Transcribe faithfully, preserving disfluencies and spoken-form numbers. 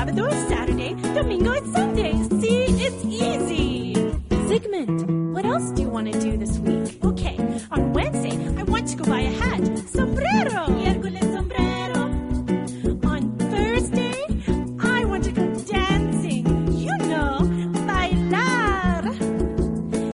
Sábado is Saturday, Domingo is Sunday. See, it's easy. Zygmunt, what else do you want to do this week?